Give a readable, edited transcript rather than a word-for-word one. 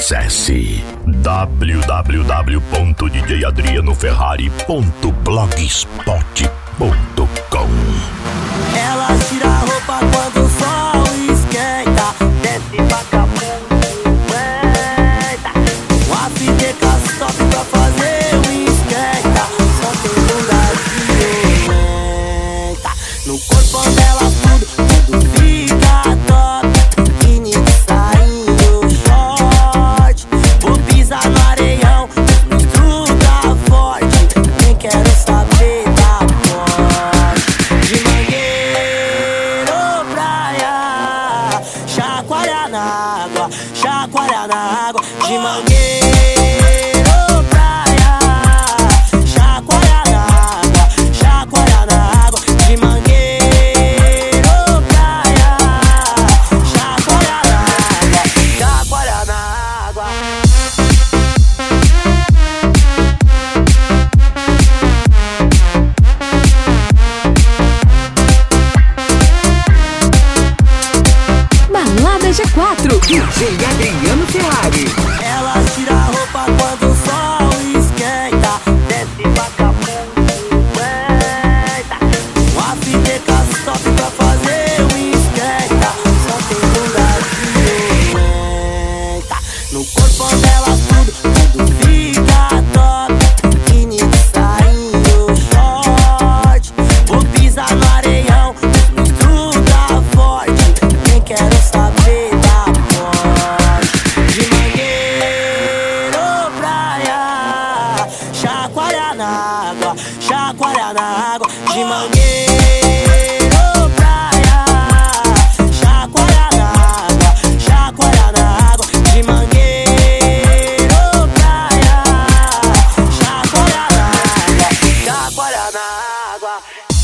Acesse www.djadrianoferrari.blogspot.com. Ela tira a roupa quando o sol esquenta, desce vagabundo, aguenta. O AFTK stop pra fazer um esquenta, só tem bunda violenta. No corpo dela tudo fica top, mini de sainho short. Vou pisar no areião, no estruda forte, nem quero saber da morte. De mangueiro praia, chacoalha na água, chacoalha na água. De mangueiro praia, chacoalha na água, chacoalha na água. De mangueiro praia, chacoalha na água, chacoalha na água. Balada G4, DJ Adriano Ferrari. Ela tira a roupa quando o sol esquenta, desce vagabundo, aguenta. O AFTK stop pra fazer um esquenta, só tem bunda violenta. No corpo dela tudo fica top, mini de sainho short. Vou pisar no areião, no estruda forte, nem quero saber da morte. De mangueiro praia, chacoalha na água, chacoalha na água. De mangueiro praia, chacoalha na água, chacoalha na água. De mangueiro praia, chacoalha na água, chacoalha na água.